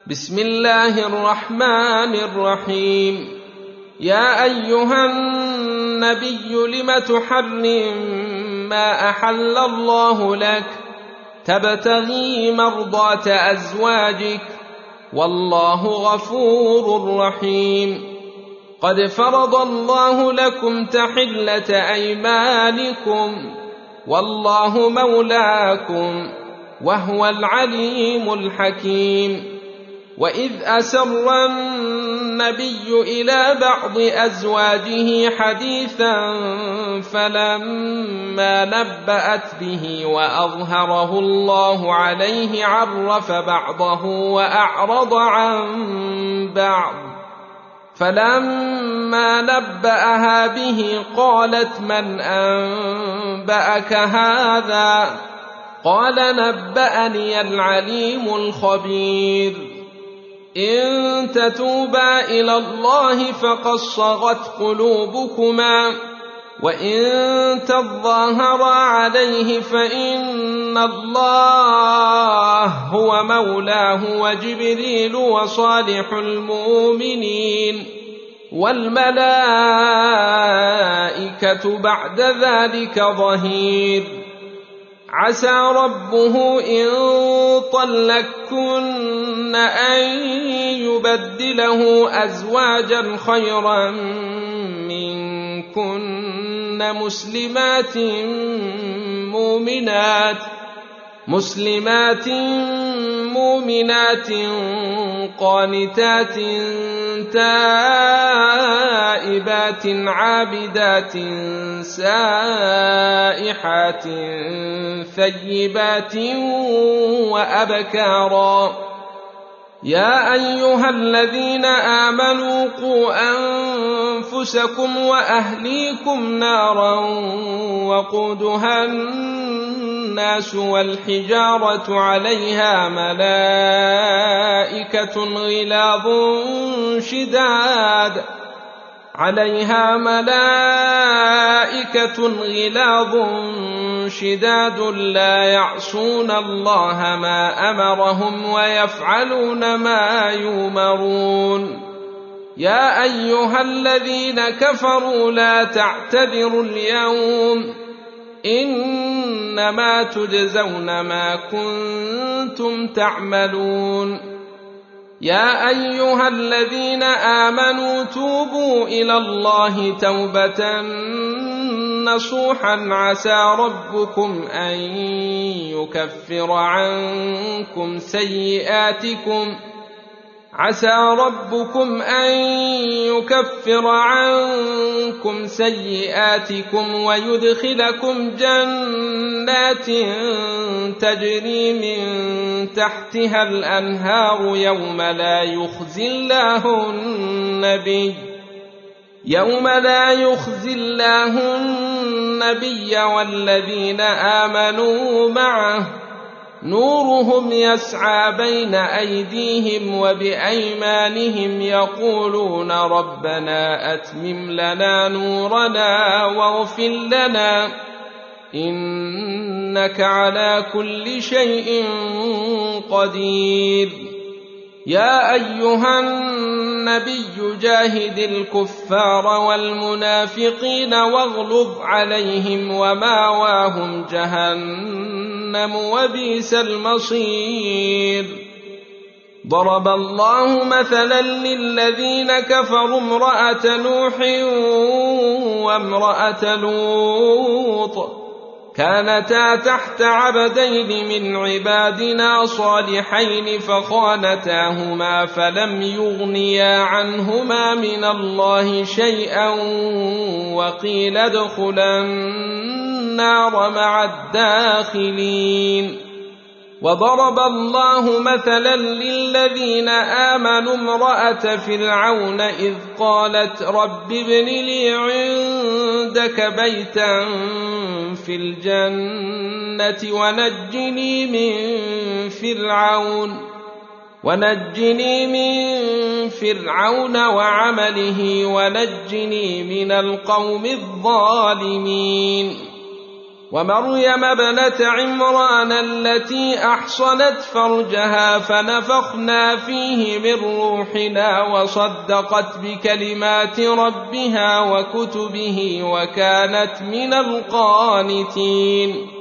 بسم الله الرحمن الرحيم. يا أيها النبي لم تحرم ما أحل الله لك تبتغي مرضات أزواجك والله غفور رحيم. قد فرض الله لكم تحلة أيمانكم والله مولاكم وهو العليم الحكيم. وإذ أسر النبي إلى بعض أزواجه حديثا فلما نبأت به وأظهره الله عليه عرف بعضه وأعرض عن بعض، فلما نبأها به قالت من أنبأك هذا؟ قال نبأني العليم الخبير. إن تتوبا إلى الله فقد صغت قلوبكما وإن تظاهرا عليه فإن الله هو مولاه وجبريل وصالح المؤمنين والملائكة بعد ذلك ظهير. عسى ربه إن طلقكن أن يبدله أزواجا خيرا منكن مسلمات مؤمنات قانتات تائبات عابدات سائحات ثيبات وأبكارا. يا أيها الذين آمنوا قوا أنفسكم وأهليكم نارا وقودها الناس والحجارة عليها ملائكة غلاظ شداد لا يعصون الله ما أمرهم ويفعلون ما يؤمرون. يا أيها الذين كفروا لا تعتذروا اليوم إنما تجزون ما كنتم تعملون. يا أيها الذين آمنوا توبوا إلى الله توبة نصوحا عسى ربكم أن يكفر عنكم سيئاتكم ويدخلكم جنات تجري من تحتها الأنهار يوم لا يخزي الله النبي والذين آمنوا معه نورهم يسعى بين أيديهم وبأيمانهم يقولون ربنا أتمم لنا نورنا واغفر لنا إنك على كل شيء قدير. يا أيها النبي جاهد الكفار والمنافقين واغلظ عليهم وماواهم جهنم وبئس المصير. ضرب الله مثلا للذين كفروا امرأة نوح وامرأة لوط كانتا تحت عبدين من عبادنا صالحين فخانتاهما فلم يغنيا عنهما من الله شيئا وقيل ادخلا النار مع الداخلين. وضرب الله مثلا للذين آمنوا امرأة فرعون إذ قالت رب ابن لي عندك بيتا في الجنة ونجني من فرعون وعمله ونجني من القوم الظالمين. ومريم ابنة عمران التي أحصنت فرجها فنفخنا فيه من روحنا وصدقت بكلمات ربها وكتبه وكانت من القانتين